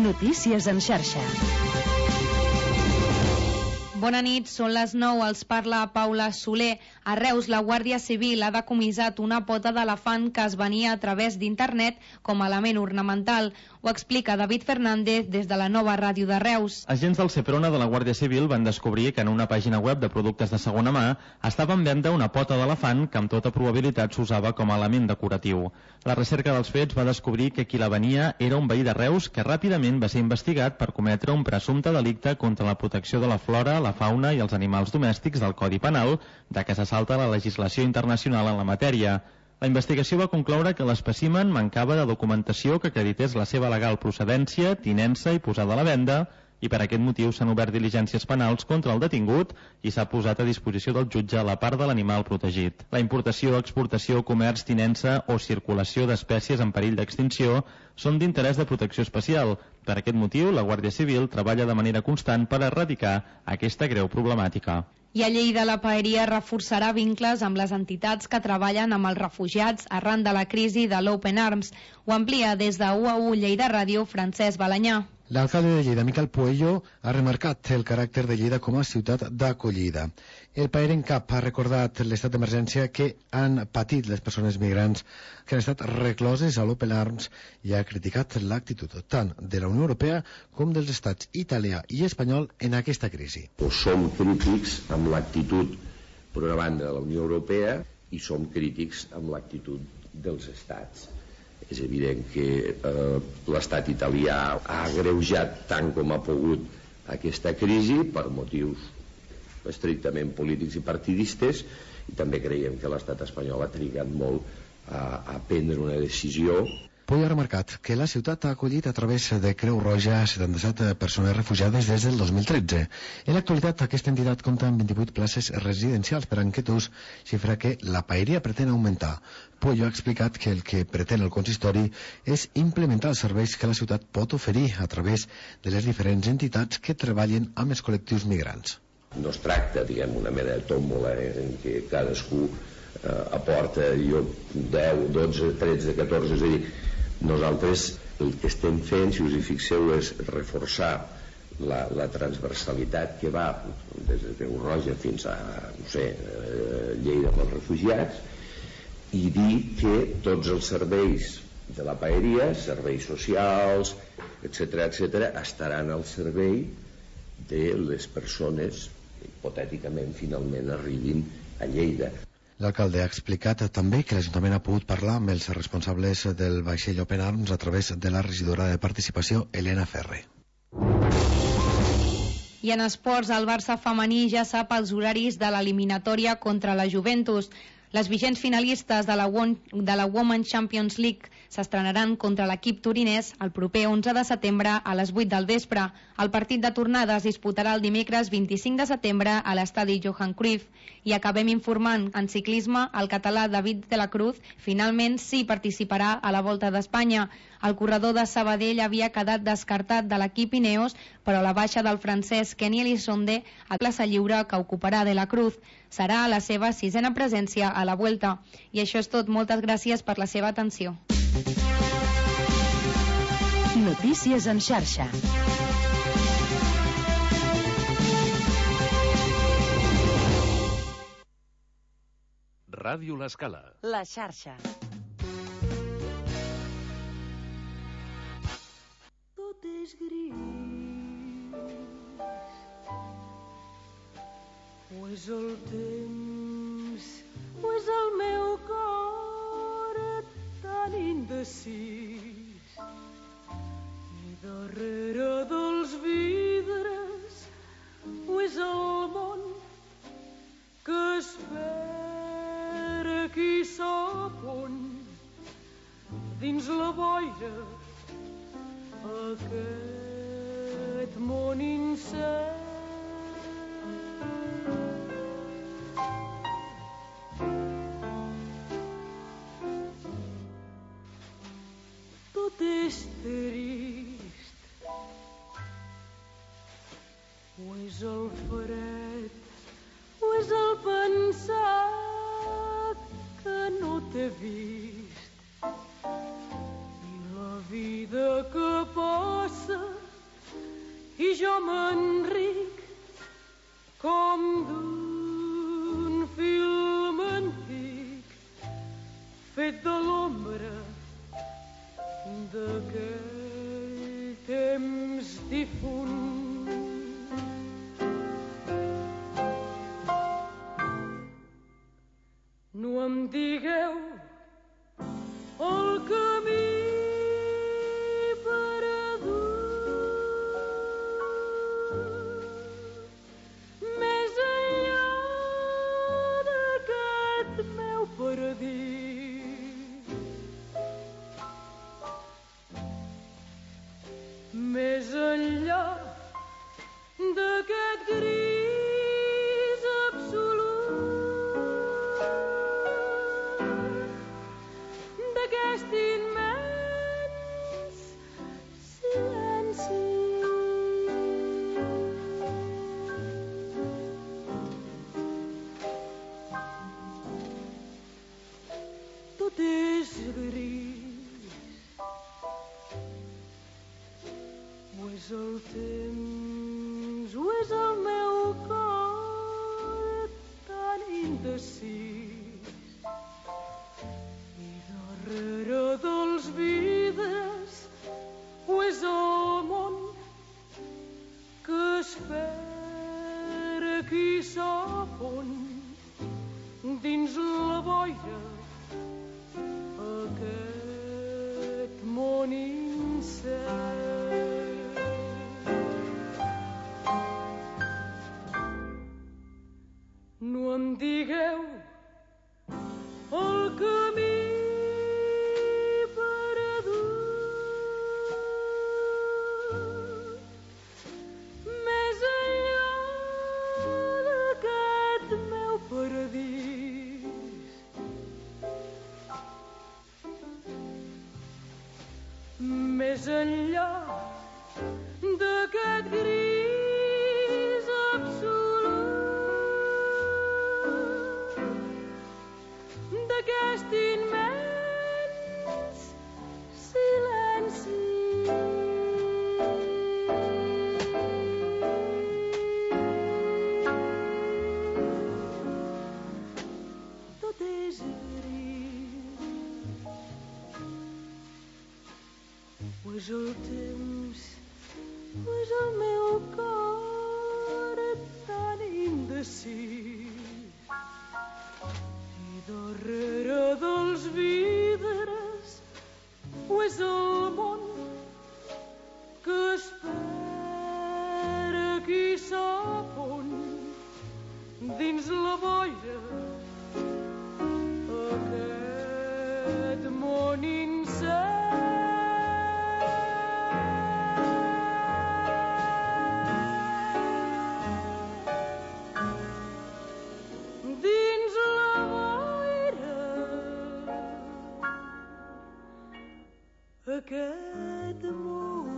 Notícies en xarxa. Bona nit, són les 9, els parla Paula Soler. A Reus, la Guàrdia Civil ha decomissat una pota d'elefant que es venia a través d'internet com a element ornamental. Ho explica David Fernández des de la Nova Ràdio de Reus. Agents del Seprona de la Guàrdia Civil van descobrir que en una pàgina web de productes de segona mà estava en venda una pota d'elefant que amb tota probabilitat s'usava com a element decoratiu. La recerca dels fets va descobrir que qui la venia era un veí de Reus que ràpidament va ser investigat per cometre un presumpte delicte contra la protecció de la flora, la fauna i els animals domèstics del Codi Penal, ja que se salta la legislació internacional en la matèria. La investigació va concloure que l'espècimen mancava de documentació que acredités la seva legal procedència, tinença i posada a la venda, i per aquest motiu s'han obert diligències penals contra el detingut i s'ha posat a disposició del jutge la part de l'animal protegit. La importació, exportació, comerç, tinença o circulació d'espècies en perill d'extinció són d'interès de protecció especial. Per aquest motiu, la Guàrdia Civil treballa de manera constant per erradicar aquesta greu problemàtica. I a Lleida la paeria reforçarà vincles amb les entitats que treballen amb els refugiats arran de la crisi de l'Open Arms. Ho amplia des de UAU Lleida Ràdio Francesc Balanyà. L'alcalde de Lleida, Miquel Puello, ha remarcat el caràcter de Lleida com a ciutat d'acollida. El Paer en Cap ha recordat l'estat d'emergència que han patit les persones migrants que han estat recloses a l'Open Arms i ha criticat l'actitud tant de la Unió Europea com dels estats italià i espanyol en aquesta crisi. Som crítics amb l'actitud, per una banda, de la Unió Europea i som crítics amb l'actitud dels estats. És evident que l'estat italià ha agreujat tant com ha pogut aquesta crisi per motius estrictament polítics i partidistes, i també creiem que l'estat espanyol ha trigat molt a prendre una decisió. Puig ha remarcat que la ciutat ha acollit a través de Creu Roja 77 persones refugiades des del 2013. En l'actualitat, aquesta entitat compta amb 28 places residencials per a inquietus, xifra que la paeria pretén augmentar. Puig ha explicat que el que pretén el consistori és implementar els serveis que la ciutat pot oferir a través de les diferents entitats que treballen amb els col·lectius migrants. No es tracta, diguem, una mena de tòmbola en què cadascú aporta 10, 12, 13, 14, és a dir, nosaltres el que estem fent, si us hi fixeu, és reforçar la transversalitat que va des de Creu Roja fins a, no sé, Lleida amb els refugiats, i dir que tots els serveis de la paeria, serveis socials, etc., estaran al servei de les persones que hipotèticament finalment arribin a Lleida. L'alcalde ha explicat també que l'Ajuntament ha pogut parlar amb els responsables del vaixell Open Arms a través de la regidora de participació, Helena Ferrer. I en esports, el Barça femení ja sap els horaris de l'eliminatòria contra la Juventus. Les vigents finalistes de la Women's Champions League s'estrenaran contra l'equip torinès el proper 11 de setembre a les 8 del vespre. El partit de tornada es disputarà el dimecres 25 de setembre a l'estadi Johan Cruyff. I acabem informant, en ciclisme, el català David de la Cruz finalment sí participarà a la Volta d'Espanya. El corredor de Sabadell havia quedat descartat de l'equip Ineos, però la baixa del francès Kenny Elissonde a plaça lliure que ocuparà de la Cruz. Serà la seva 6a presència a la Vuelta. I això és tot. Moltes gràcies per la seva atenció. Notícies en xarxa. Ràdio L'Escala. La xarxa. Tot és gris, o és el temps, o és el meu cor tan indecis, i darrere dels vidres, o és el món que espera qui sap on, dins la boira, aquest món incert. Tot és trist, o és el fred, o és el pensar que no t'he vist, i la vida que passa jo m'enric com d'un film antic fet de l'ombra d'aquell temps difunt. No em digueu el camí perdut més enllà d'aquest meu paradís, més enllà d'aquest gris absolut, d'aquest immens silenci. Tot és gris, o és el temps, o és el meu cor tan indecis, i darrere dels vidres, o és el món que espera qui sap on, dins la boira, aquest món incert. No em digueu el camí perdut més enllà d'aquest meu paradís, més enllà d'aquest gris absolut, d'aquest immens silenci. Tot és gris, o és el temps, o és el meu cor tan indecis, i darrere dels vidres, o és el món que espera qui sap on, dins la boira, aquest món incert. Dins la boira, aquest món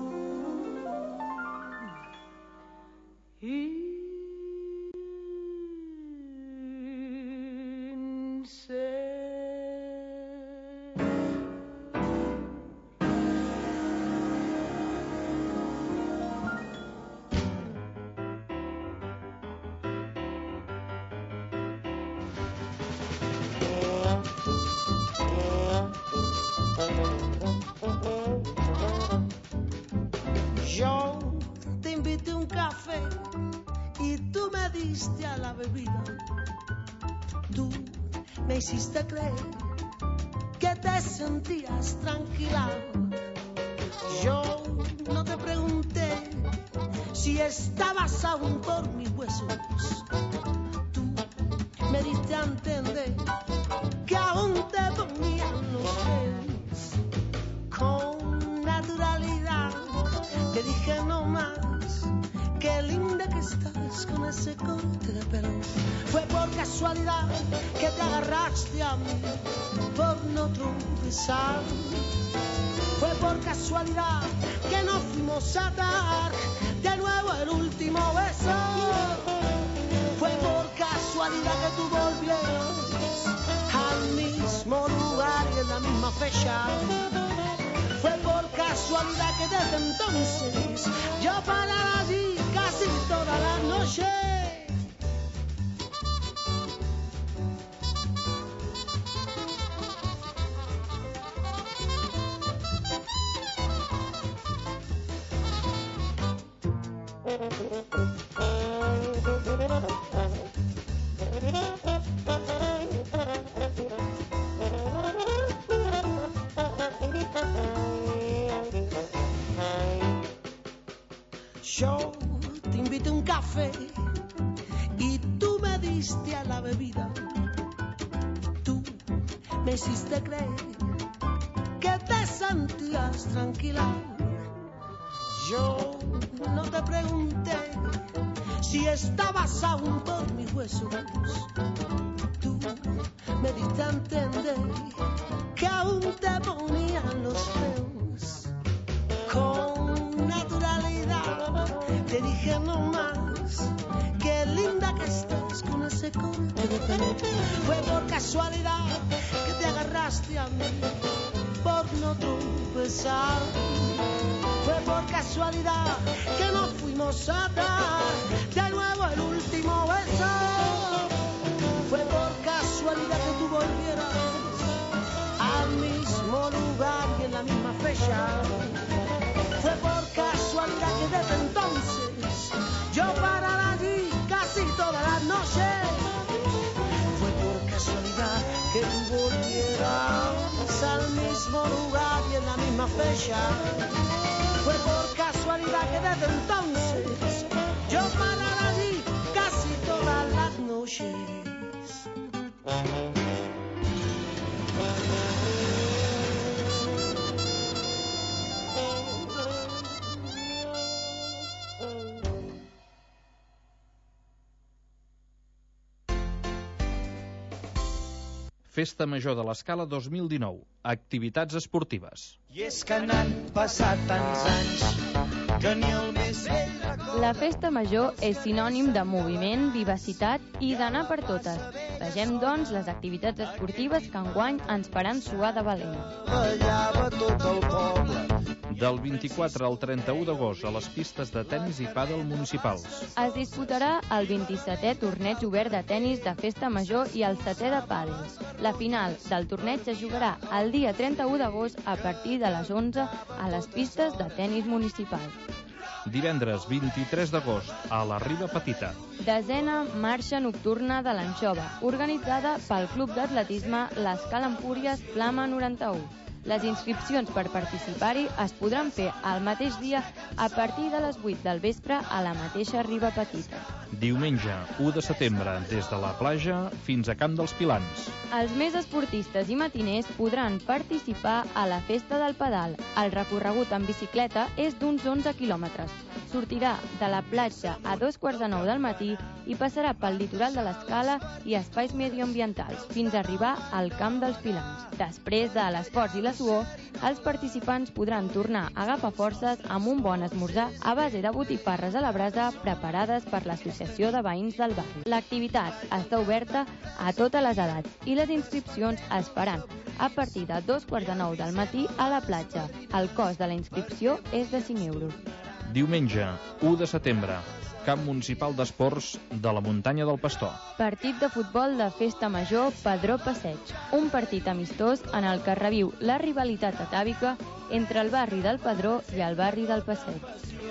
Yo te invité un café y tú me diste a la bebida. Tú me hiciste creer que te sentías tranquila. Yo no te pregunté si estabas aún por mis huesos. Tú me diste a entender que aún te ponían los pies. Con naturalidad te dije no más, qué linda que estás con ese corte de pelo. Fue por casualidad que te agarraste a mí por no tropezar. Fue por casualidad que nos fuimos a dar de nuevo el último beso. Fue por casualidad que tú volvieras al mismo lugar y en la misma fecha. Fue por casualidad que desde entonces yo paraba allí casi toda la noche. Yo te invité a un café y tú me diste a la bebida. Tú me hiciste creer que te sentías tranquila. Yo no te pregunté si estabas aún por mis huesos. Tú me diste a entender que aún te ponían los feos. Con naturalidad te dije no más, qué linda que estás con ese corte de pelo. Fue por casualidad que te agarraste a mí, por no tropezar. Fue por casualidad que nos fuimos a dar de nuevo el último beso. Fue por casualidad que tú volvieras al mismo lugar y en la misma fecha. Fue por casualidad que desde entonces yo parara allí casi toda la noche. Fue por casualidad que tú volvieras al mismo lugar y en la misma fecha. Fue por casualidad que desde entonces yo parara allí casi todas las noches. Festa Major de l'Escala 2019. Activitats esportives. I és que n'han passat tants anys que ni el més vell record... La Festa Major és sinònim de moviment, vivacitat i d'anar per totes. Vegem, doncs, les activitats esportives que enguany ens faran suar de valent. Ballava tot el poble. Del 24 al 31 d'agost a les pistes de tennis i pàdel municipals. Es disputarà el 27è torneig obert de tennis de Festa Major i el 7è de pàdel. La final del torneig es jugarà el dia 31 d'agost a partir de les 11 a les pistes de tennis municipal. Divendres 23 d'agost a la Riba Petita. Desena marxa nocturna de l'Anxova, organitzada pel Club d'Atletisme l'Escala Empúries Flama 91. Les inscripcions per participar-hi es podran fer el mateix dia a partir de les 8 del vespre a la mateixa Riba Petita. Diumenge 1 de setembre, des de la platja fins a Camp dels Pilans. Els més esportistes i matiners podran participar a la Festa del Pedal. El recorregut en bicicleta és d'uns 11 quilòmetres. Sortirà de la platja a 2:45 del matí i passarà pel litoral de l'Escala i espais medioambientals fins a arribar al Camp dels Pilans. Després de l'esforç i la suor, els participants podran tornar a agafar forces amb un bon esmorzar a base de botifarres a la brasa preparades per l'Associació de Veïns del Barri. L'activitat està oberta a totes les edats i les inscripcions es faran a partir de 2:45 del matí a la platja. El cost de la inscripció és de 5 euros. Diumenge 1 de setembre, Camp Municipal d'Esports de la Muntanya del Pastor. Partit de futbol de Festa Major Padró Passeig. Un partit amistós en el que reviu la rivalitat atàvica entre el barri del Padró i el barri del Passeig.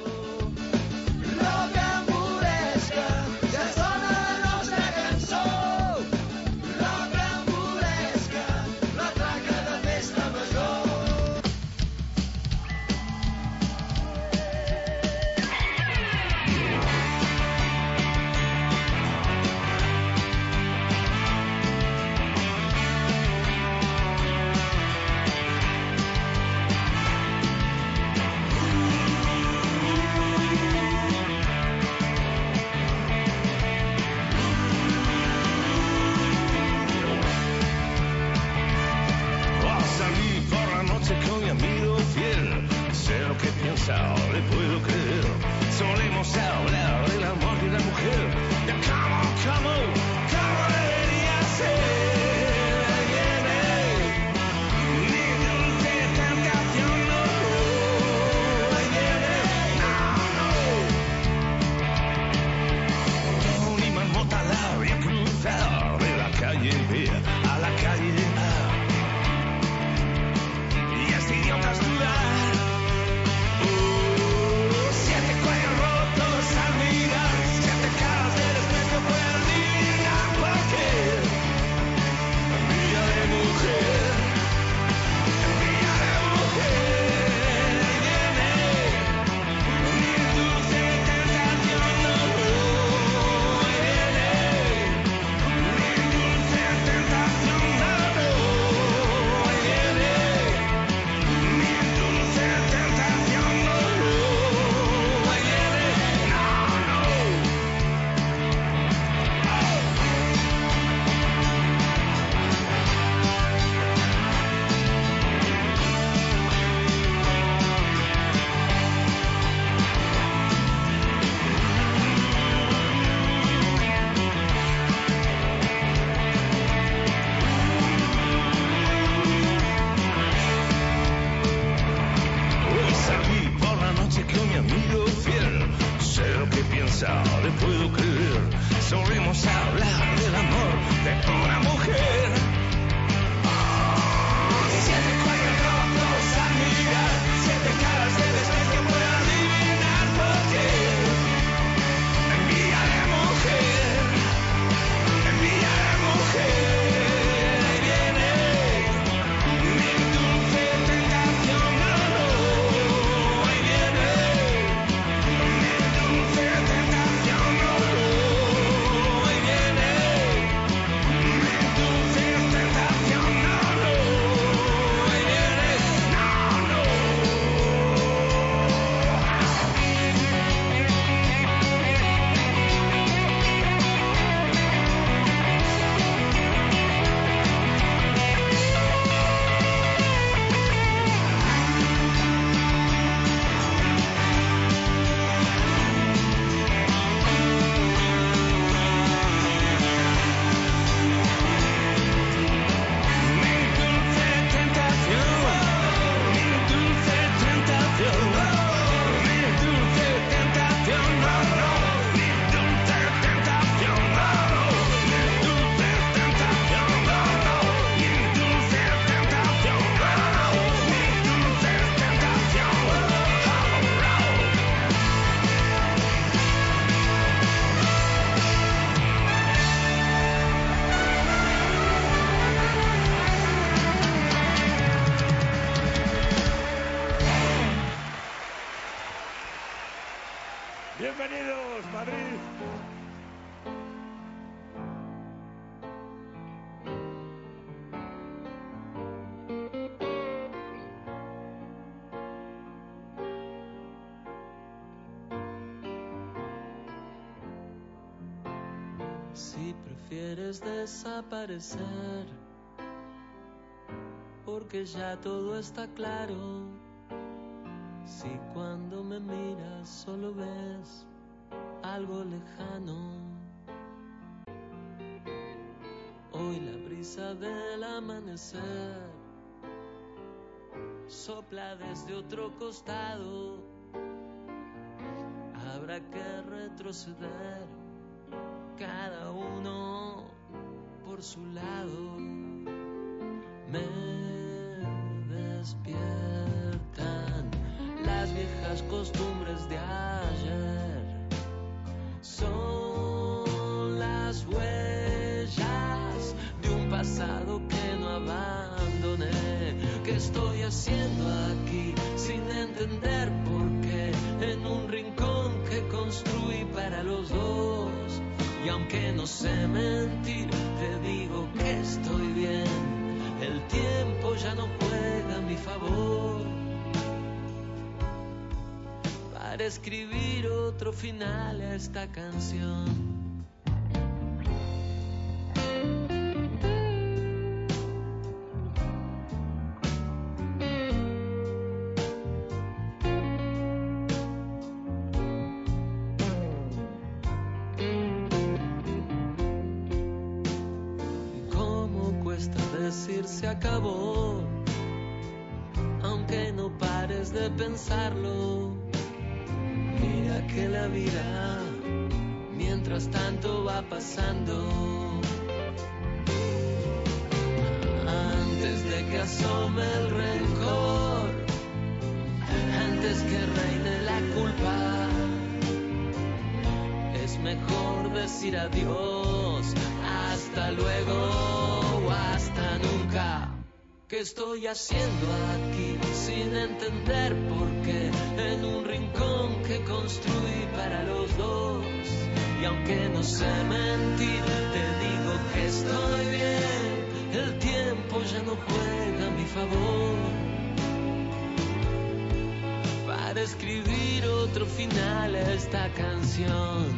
Le puedo creer, solemos hablar del amor de la mujer, de cómo debería ser. Ni de tanta canción no hablar del amor de una mujer. 7 cuernos a mirar, 7 caras debes ver que pueda adivinar por qué. Envíale mujer, envíale mujer. Ahí viene mi dulce tentación, no, no. Ahí viene mi dulce tentación, no, no. Ahí viene mi dulce tentación, no, no. Ahí viene, no, no. Mi dulce tentación, mi dulce tentación, mi dulce tentación, no, no. Mi dulce tentación, no, no. Mi dulce tentación, no, no. Mi dulce tentación, no, no. Mi dulce tentación, oh, oh. Bienvenidos, Madrid. Si prefieres desaparecer, porque ya todo está claro. Si cuando me miras solo ves algo lejano. Hoy la brisa del amanecer sopla desde otro costado. Habrá que retroceder, cada uno por su lado. Me despiertan las viejas costumbres de ayer. Son las huellas de un pasado que no abandoné. ¿Qué estoy haciendo aquí sin entender por qué? En un rincón que construí para los dos. Y aunque no sé mentir, te digo que estoy bien. El tiempo ya no juega a mi favor. Para escribir otro final a esta canción. Se acabó, aunque no pares de pensarlo. Mira que la vida mientras tanto va pasando. Antes de que asome el rencor, antes que reine la culpa, es mejor decir adiós, hasta luego o hasta nunca. ¿Qué estoy haciendo aquí sin entender por qué? En un rincón que construí para los dos. Y aunque no sé mentir, te digo que estoy bien. El tiempo ya no juega a mi favor. Para escribir otro final a esta canción.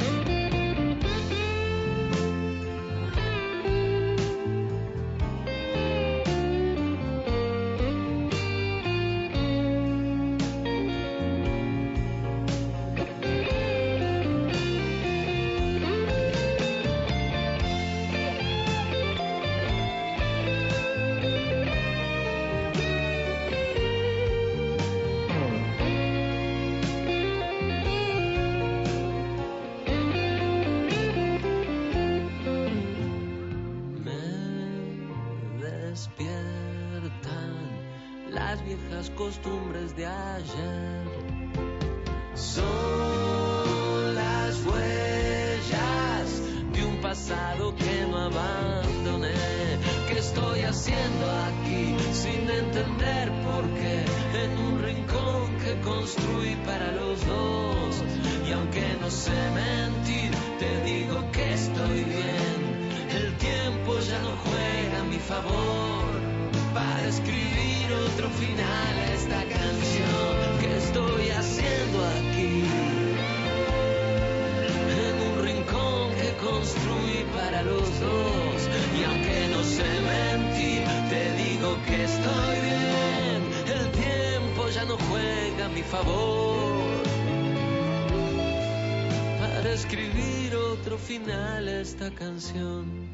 despiertan las viejas costumbres de ayer. Son las huellas de un pasado que no abandoné. ¿Qué estoy haciendo aquí sin entender por qué? En un rincón que construí para los dos. Y aunque no sé mentir, te digo que estoy bien. El tiempo ya no juega a mi favor para escribir otro final a esta canción. ¿Qué estoy haciendo aquí? En un rincón que construí para los dos. Y aunque no sé mentir, te digo que estoy bien. El tiempo ya no juega a mi favor para escribir otro final a esta canción.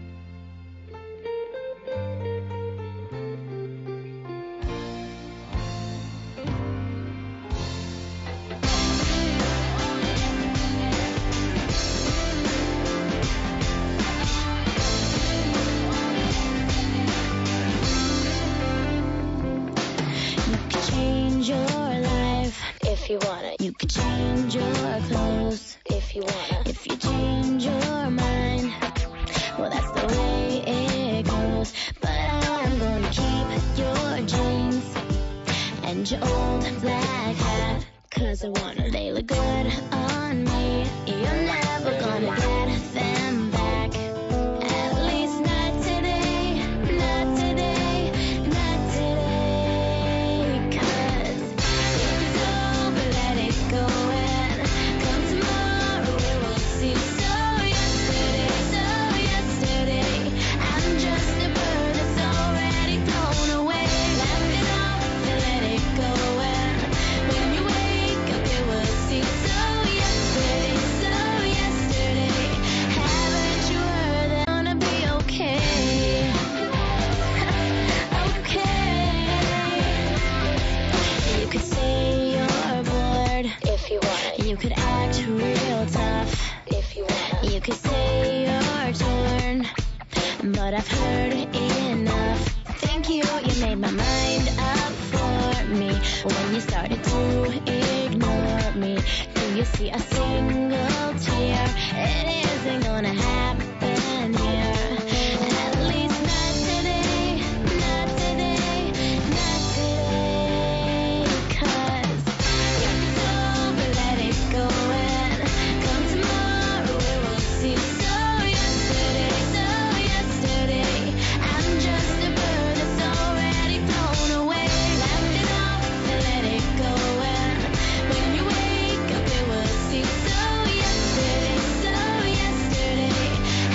If you wanna, you could change your clothes. If you wanna, if you change your mind, well that's the way it goes. But I'm gonna keep your jeans and your old black hat, 'cause I wanna, they look good on me. You're never gonna get them back. At least not today, not today, not today. 'Cause if it's over, let it go, and come tomorrow we will see. So yesterday, I'm just a bird that's already flown away. Laugh it off and let it go, and when you wake up you will see. So yesterday, haven't you heard that I'm gonna be okay? Okay. You could say you're bored if you want. You could act real tough if you want. You could say you're torn, but I've heard enough. Thank you, you made my mind up for me when you started to ignore me. Do you see a single tear? It isn't gonna happen here. At least not today, not today, not today. 'Cause if it's over, let it go, and come tomorrow we will see. So yesterday, I'm just a bird that's already flown away. Laugh it off and let it go, and when you wake up you will see. So yesterday,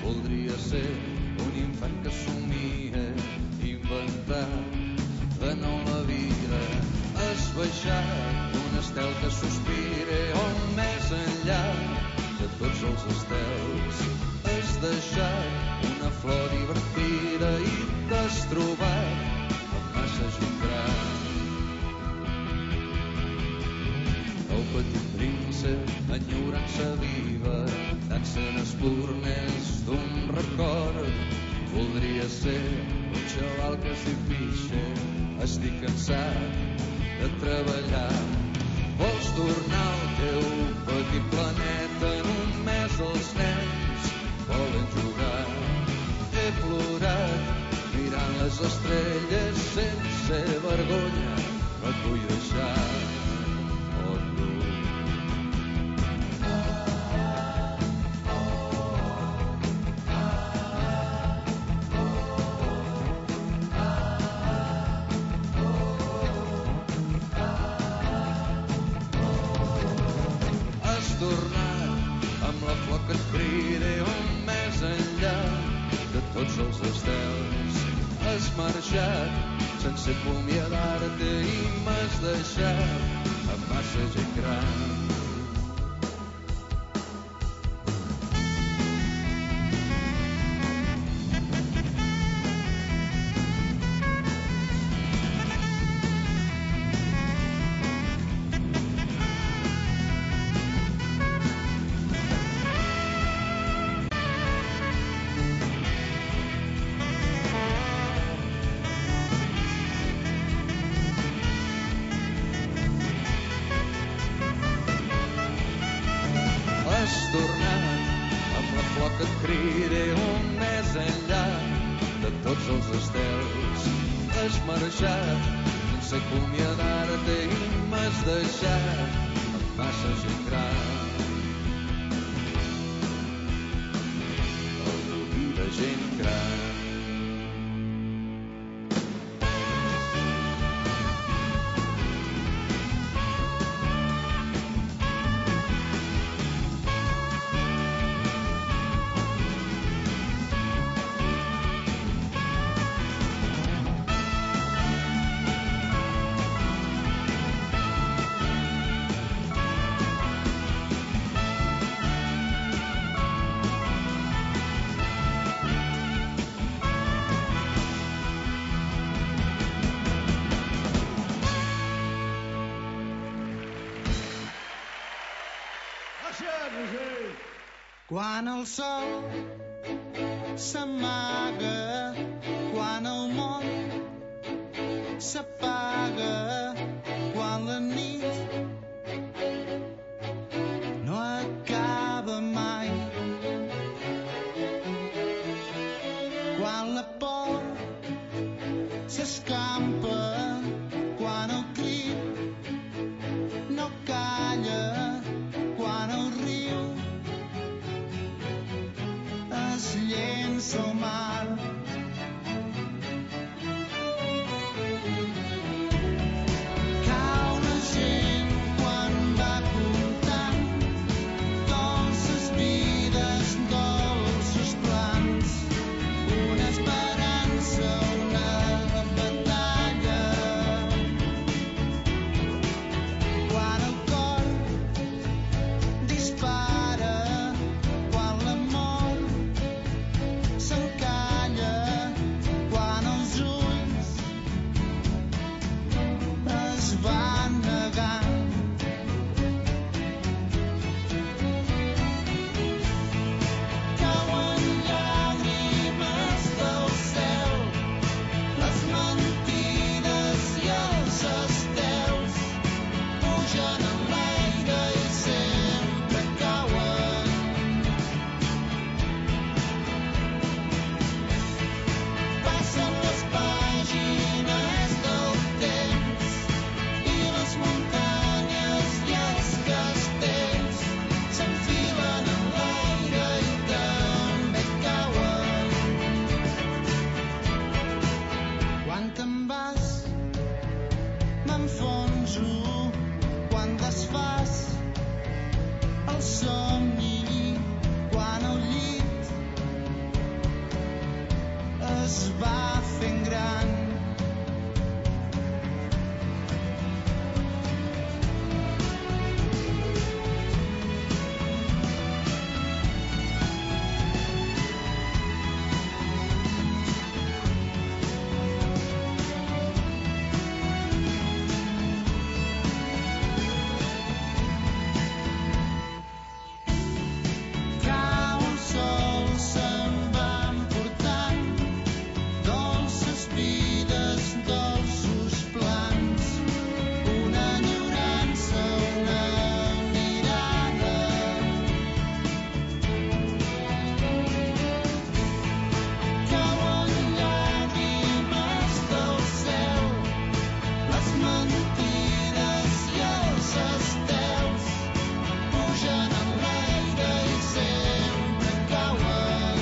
Voldria ser un infant que somia inventar de nou la vida. Has baixat un estel que sospira on més enllà de tots els estels. Has deixat una flor divertida i t'has trobat amb massa gent gran. El petit príncep, enyorança viva, dansen espurnes d'un record. Voldria ser un xaval que s'hi pixa, estic cansat de treballar. Vols tornar al teu petit planeta, només els nens volen jugar. He plorat mirant les estrelles sense vergonya, no et vull deixar. Sense acomiadar-te i m'has deixat amb massa gent gran. Quan el sol s'amaga, quan el món s'apaga, quan la nit no acaba mai, quan la por s'escampa, quan el crit no calla, quan el riu es llença al mar. Cau la gent quan va comptant dolces vides, dolços plans, una esperança, una batalla. Quan el cor dispara, quan l'amor s'encalla, es va fent gran. Cau el sol, se'n va emportant dolces vides, dolços plans, una enyorança, una mirada. Cauen llàgrimes del cel, les mentides i els estels pugen en l'aire i sempre cauen.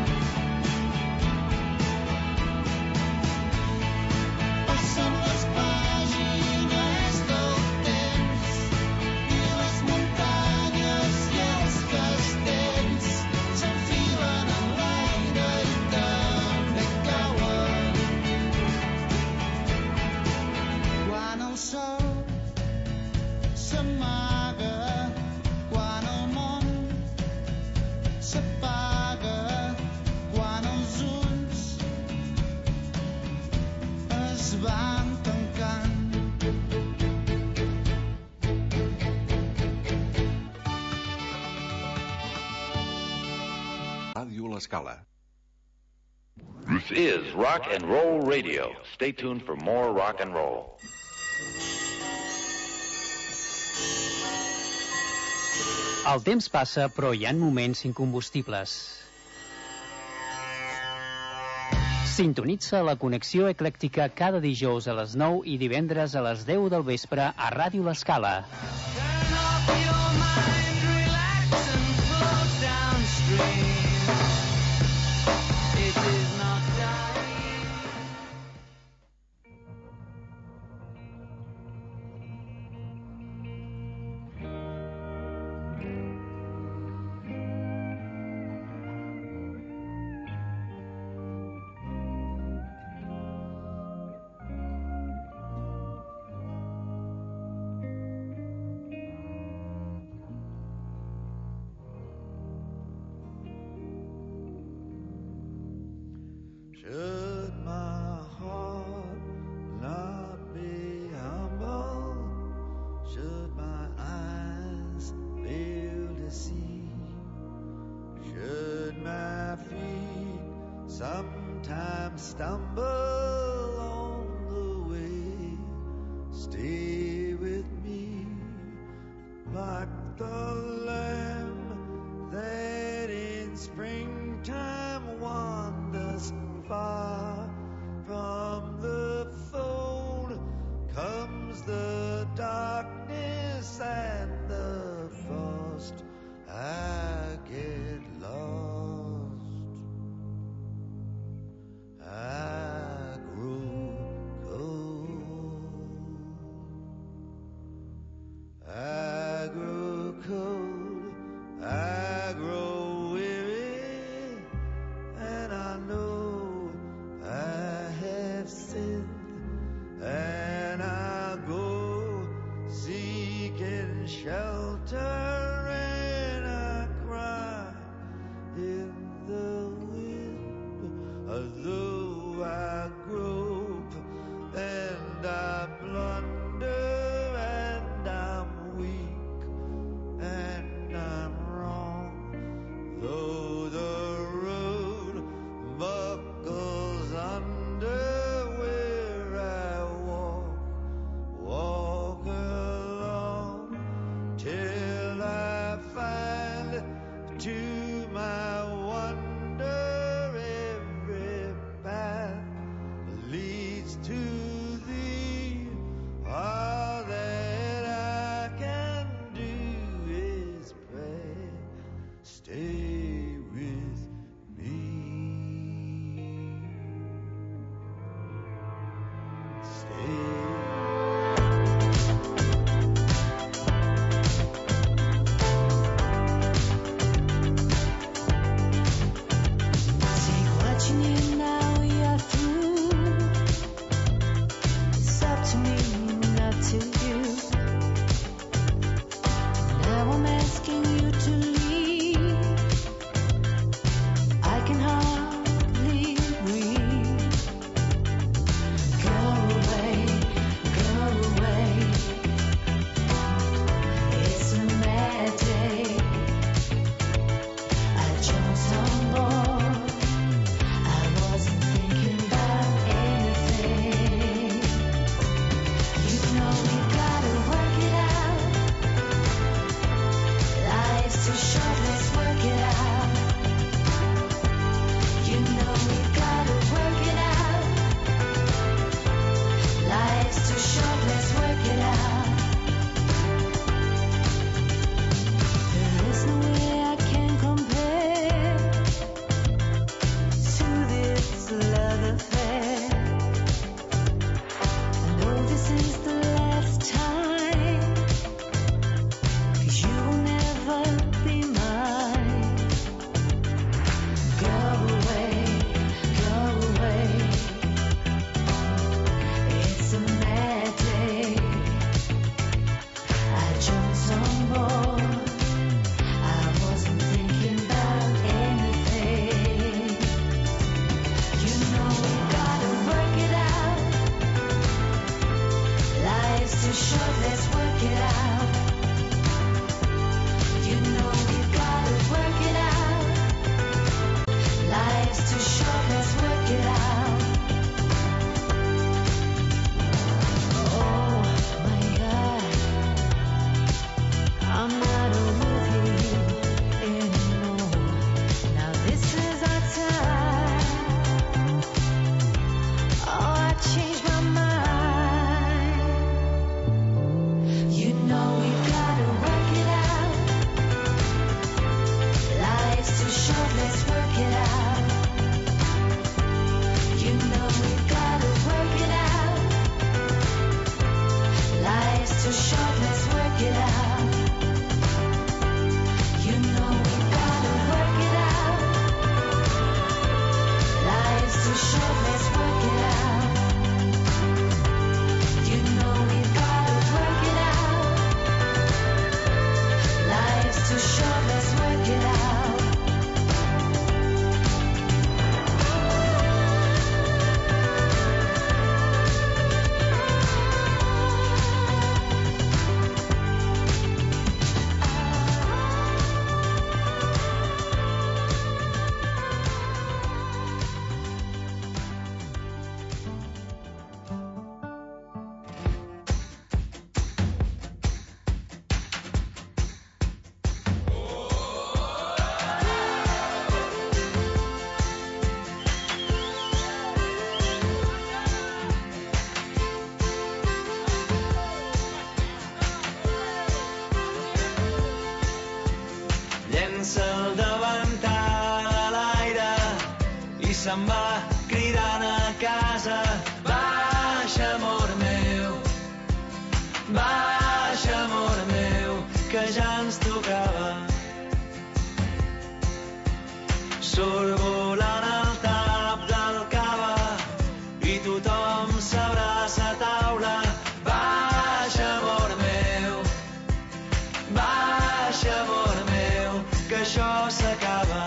Passen les pàgines del temps i les muntanyes i els castells s'enfilen en l'aire i també cauen. Quan el sol s'amaga, quan el món s'apaga, quan els ulls es van tancant. Ràdio L'Escala. This is Rock and Roll Radio. Stay tuned for more rock and roll. El temps passa, però hi ha moments incombustibles. Sintonitza la connexió eclèctica cada dijous a les 9 i divendres a les 10 del vespre a Ràdio L'Escala. Should my heart not be humble? Should my eyes fail to see? Should my feet sometimes stumble on the way? Stay with me like the lamb that in springtime wanders far from the fold. Comes the darkness and the frost, I get lost. I grow cold. I grow cold. I grow weary, and I know I have sinned, and I go seeking shelter, and I cry in the wind, though I grope and I blunder and I'm weak and I'm wrong, though the road buckles under where I walk along, till I find to my wonder every i se'n va cridant a casa. Baixa, amor meu, baixa, amor meu, que ja ens tocava. Surt volant el tap del cava i tothom s'abraça a taula. Baixa, amor meu, baixa, amor meu, que això s'acaba.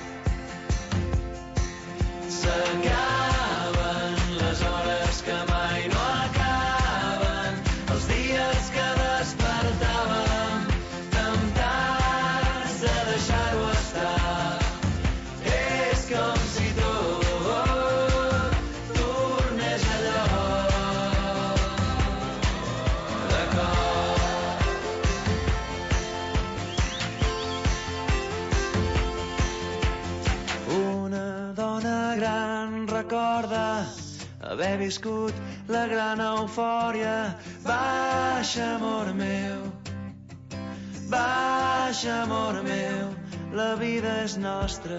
S'acaben les hores que mai no acaben, els dies que despertàvem temptats de deixar-ho estar. És com si tot tornés allò de cop. Una dona gran recorda haver viscut la gran eufòria. Baixa, amor meu, baixa, amor meu, la vida és nostra.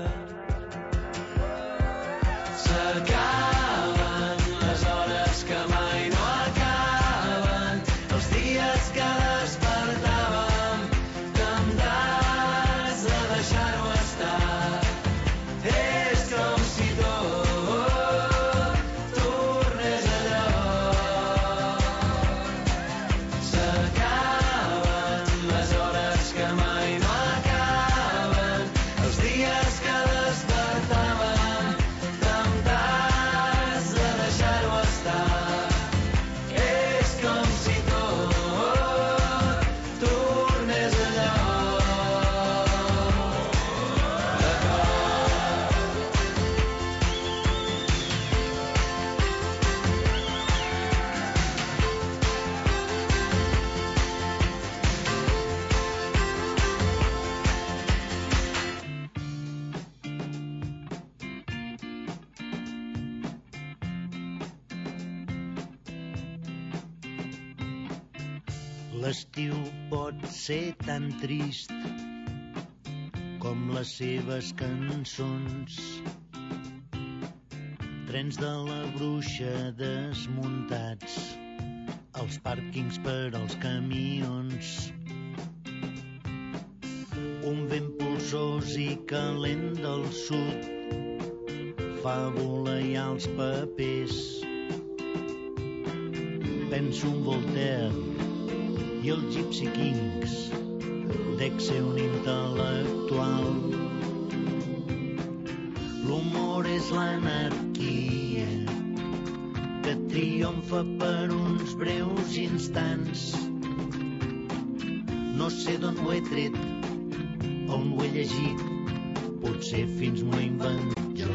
S'acaben les hores que mai no acaben, els dies que despertàvem temptats de deixar-ho estar. És com si tot tornés allò. S'acaben les hores que mai no acaben, els dies que despertàvem temptats de deixar-ho estar. És com si tot tornés allò de cop. L'estiu pot ser tan trist com les seves cançons. Trens de la bruixa desmuntats, els pàrquings per als camions. Un vent polsós i calent del sud fa voleiar els papers. Penso en Voltaire i els Gypsy Kings, dec ser un intel·lectual. L'humor és l'anarquia que triomfa per uns breus instants. No sé d'on ho he tret, on ho he llegit, potser fins m'ho he inventat jo.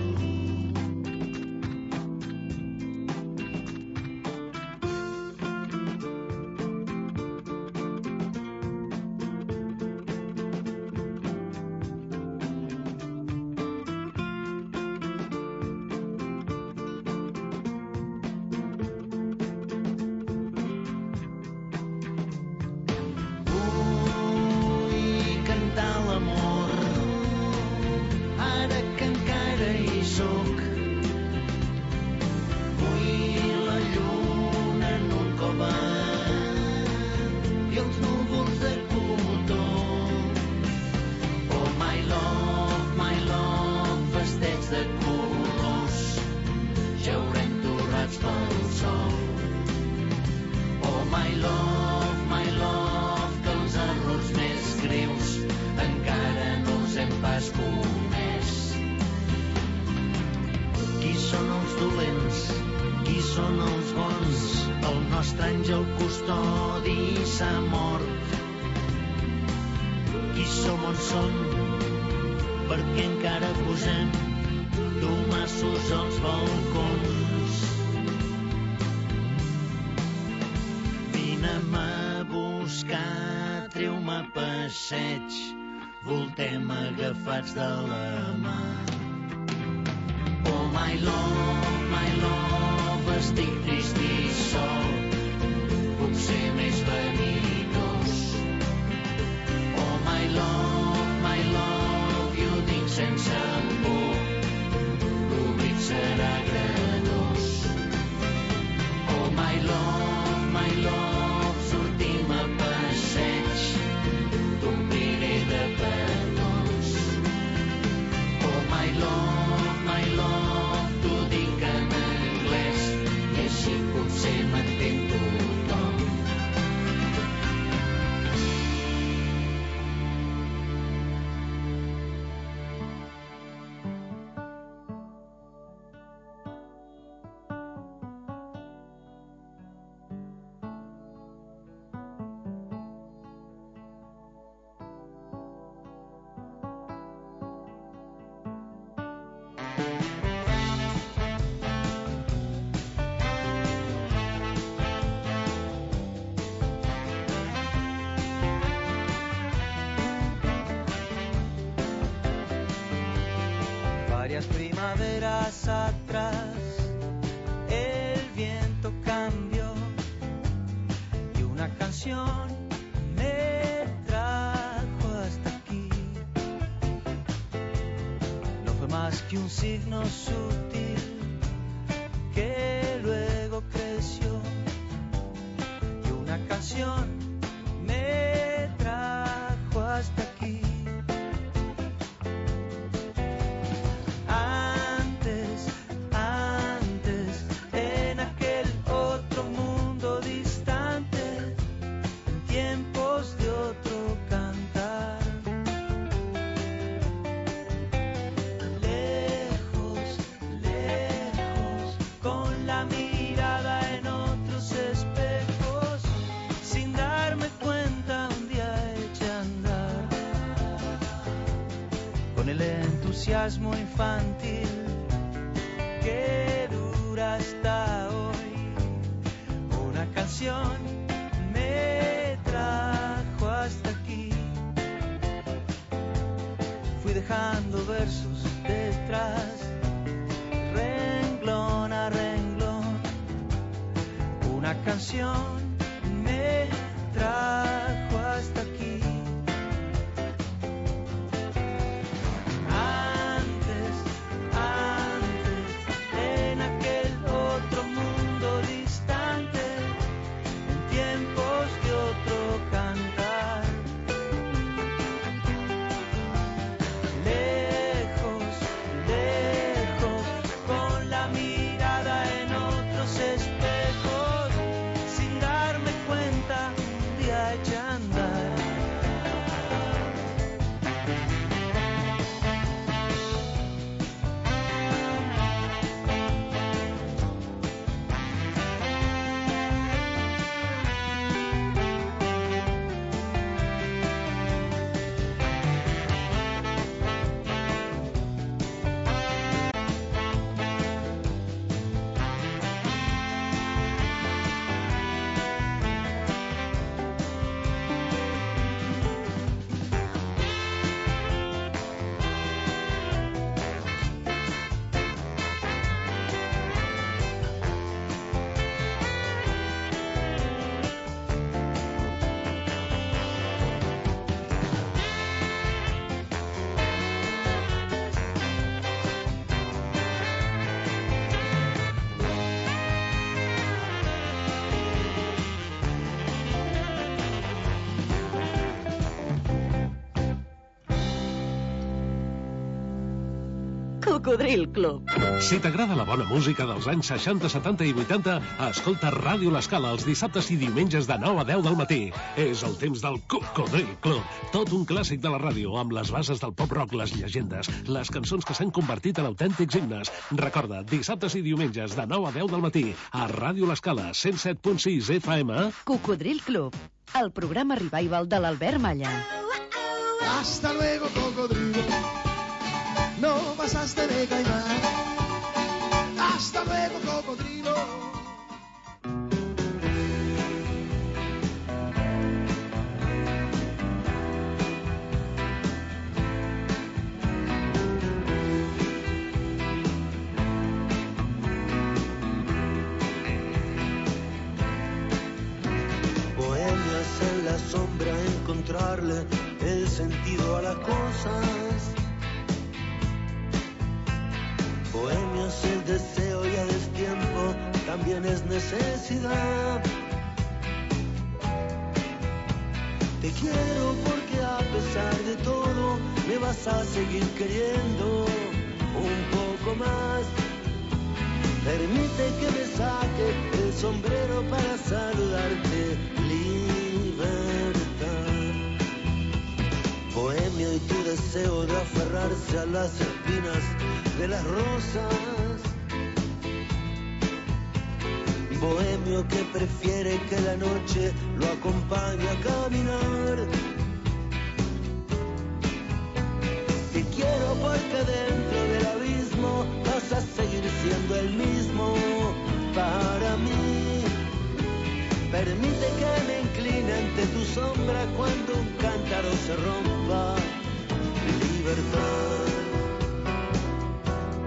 Voltem agafats de la mà. Oh, my love, estic trist i sol, potser més vanitós. Oh, my love, i ho dic sense por, l'obrir varias primaveras atrás el viento cambió y una canción me trajo hasta aquí. No fue más que un signo sutil que luego creció y una canción me trajo hasta aquí. Antes, en aquel otro mundo distante, en tiempos de otro cantar, lejos, lejos, con la mirada en otros espejos, sin darme cuenta un día eché a andar, con el entusiasmo infantil que dura hasta hoy. Una canción me trajo hasta aquí. Fui dejando versos detrás, renglón a renglón. Una canción me trajo hasta aquí. Cocodril Club. Si t'agrada la bona música dels anys 60, 70 i 80, escolta Ràdio L'Escala els dissabtes i diumenges de 9 a 10 del matí. És el temps del Cocodril Club. Tot un clàssic de la ràdio, amb les bases del pop-rock, les llegendes, les cançons que s'han convertit en autèntics himnes. Recorda, dissabtes i diumenges de 9 a 10 del matí, a Ràdio L'Escala, 107.6 FM. Cocodril Club, el programa revival de l'Albert Malla. Hasta luego, cocodrilo. No pasaste de caimán. Hasta luego, cocodrilo. Bohemias en la sombra, encontrarle el sentido a las cosas. Bohemios el deseo y a destiempo también es necesidad. Te quiero porque a pesar de todo me vas a seguir queriendo un poco más. Permite que me saque el sombrero para saludarte. Libertad. Bohemio y tu deseo de aferrarse a las espinas de las rosas. Bohemio que prefiere que la noche lo acompañe a caminar. Te quiero porque dentro del abismo vas a seguir siendo el mismo para mí. Permite que me incline ante tu sombra cuando un cántaro se rompa. Libertad.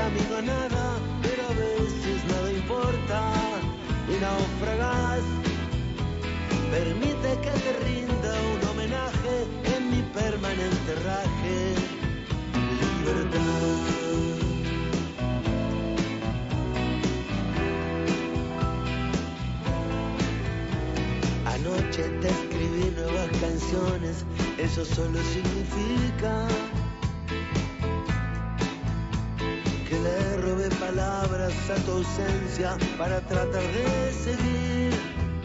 camino a nada, pero a veces nada importa y naufragas. Permite que te rinda un homenaje en mi permanente raje. Libertad. Anoche te escribí nuevas canciones, eso solo significa que le robé palabras a tu ausencia para tratar de seguir.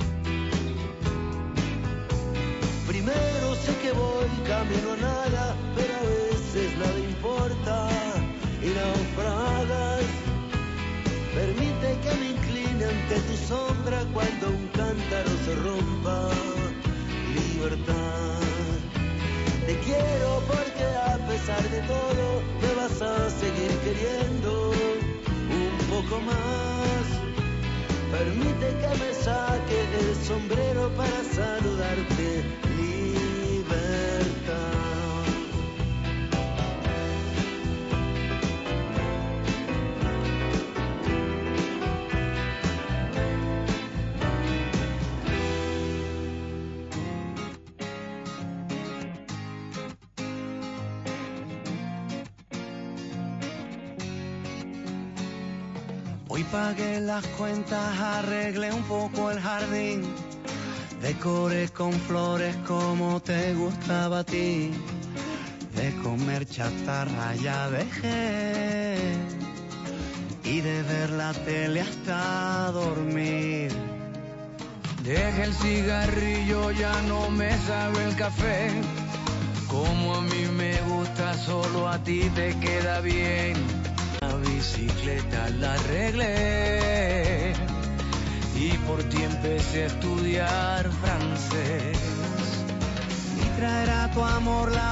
Primero sé que voy camino a nada, pero a veces nada importa y naufragas. Permite que me incline ante tu sombra cuando un cántaro se rompa. Libertad. Te quiero porque a pesar de todo me vas a seguir queriendo un poco más. Permite que me saque el sombrero para saludarte. Libertad. Hoy pagué las cuentas, arreglé un poco el jardín, decoré con flores como te gustaba a ti. De comer chatarra ya dejé y de ver la tele hasta dormir. Dejé el cigarrillo, ya no me sabe el café. Como a mí me gusta, solo a ti te queda bien. La bicicleta la arreglé y por ti empecé a estudiar francés. Y traerá tu amor la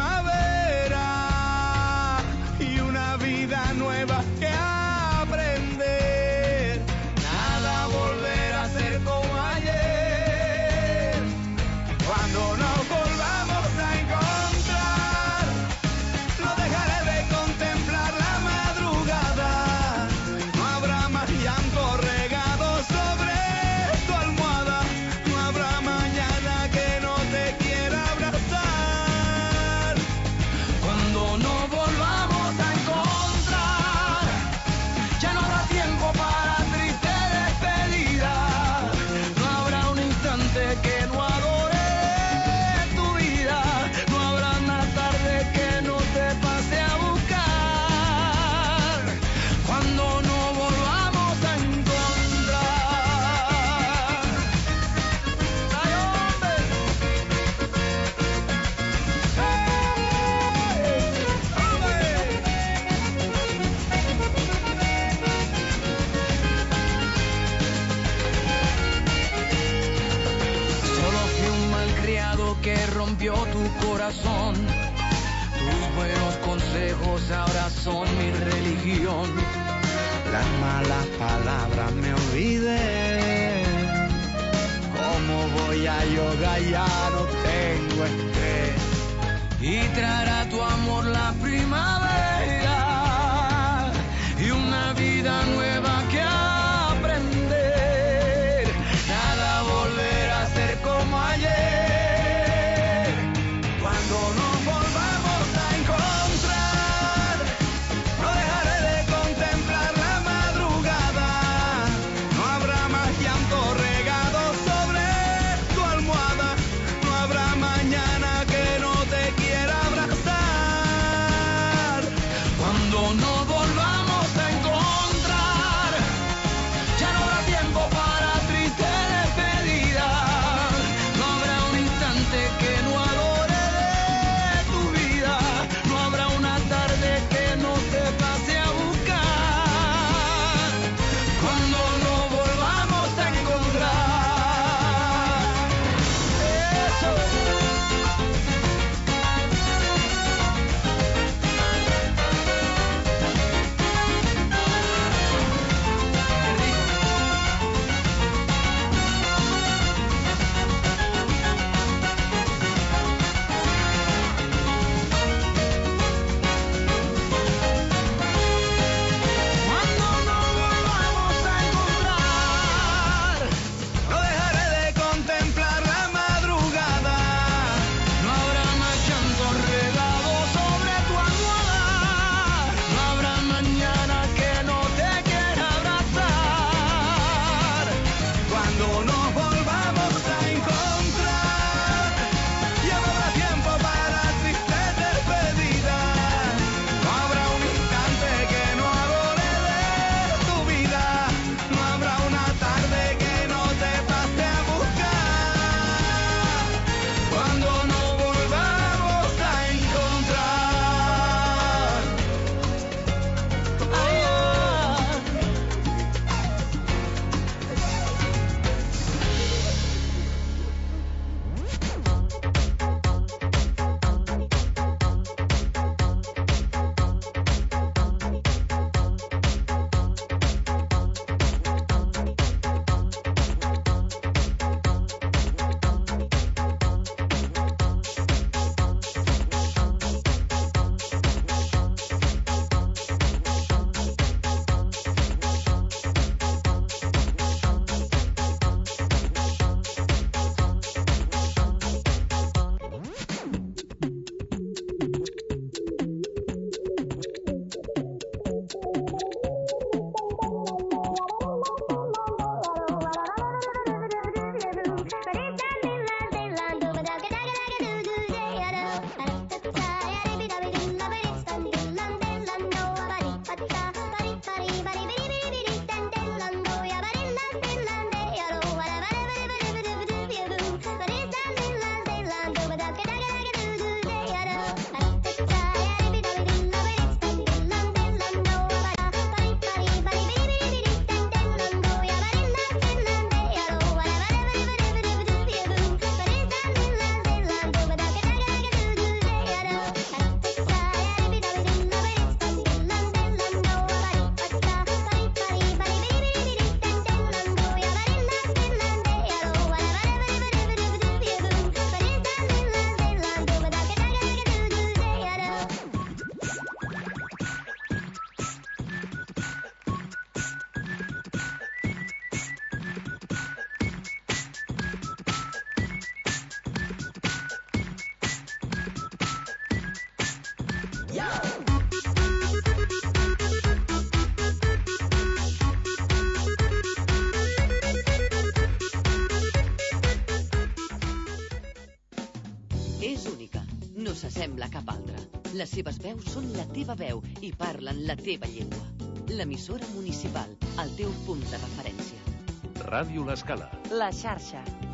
primavera y una vida nueva que aprender. Nada volverá a ser como ayer. Cuando nos volvamos a encontrar, no dejaré de contemplar la madrugada. No habrá más llanto regado sobre tu almohada. No habrá mañana que no te quiera abrazar. Cuando nos volvamos a encontrar, ya no habrá tiempo para triste despedida. No habrá un instante que no adore tu vida. No habrá una tarde que no te pase a buscar. Cuando nos volvamos a encontrar. ¡Ay, hombre! Solo fui un malcriado que rompió tu corazón. Tus buenos consejos ahora son mi religión. Las malas palabras me olvidé. ¿Cómo voy a yoga? Ya no tengo estrés. Y traerá tu amor la primavera y una vida nueva que aprender. Nada volverá a ser como ayer. Cuando nos volvamos a encontrar, no dejaré de contemplar la madrugada. No habrá más llanto regado sobre tu almohada. No habrá mañana que no te quiera abrazar. És única, no s'assembla a cap altra. Les seves veus són la teva veu i parlen la teva llengua. L'emissora municipal, el teu punt de referència. Ràdio L'Escala. La xarxa.